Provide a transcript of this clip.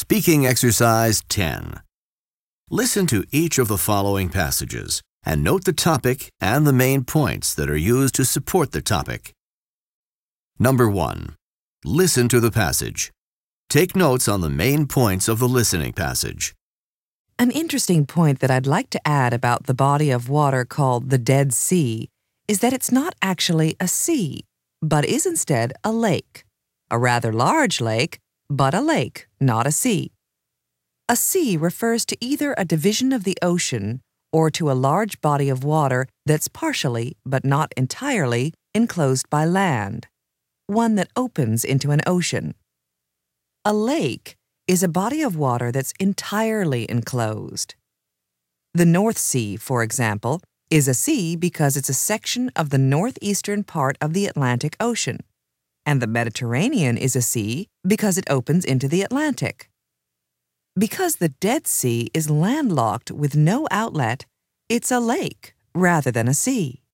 Speaking exercise 10. Listen to each of the following passages and note the topic and the main points that are used to support the topic. Number 1. Listen to the passage. Take notes on the main points of the listening passage. An interesting point that I'd like to add about the body of water called the Dead Sea is that it's not actually a sea, but is instead a lake. A rather large lake, but a lake, not a sea. A sea refers to either a division of the ocean or to a large body of water that's partially, but not entirely, enclosed by land, one that opens into an ocean. A lake is a body of water that's entirely enclosed. The North Sea, for example, is a sea because it's a section of the northeastern part of the Atlantic Ocean, and the Mediterranean is a sea because it opens into the Atlantic. Because the Dead Sea is landlocked with no outlet, it's a lake rather than a sea.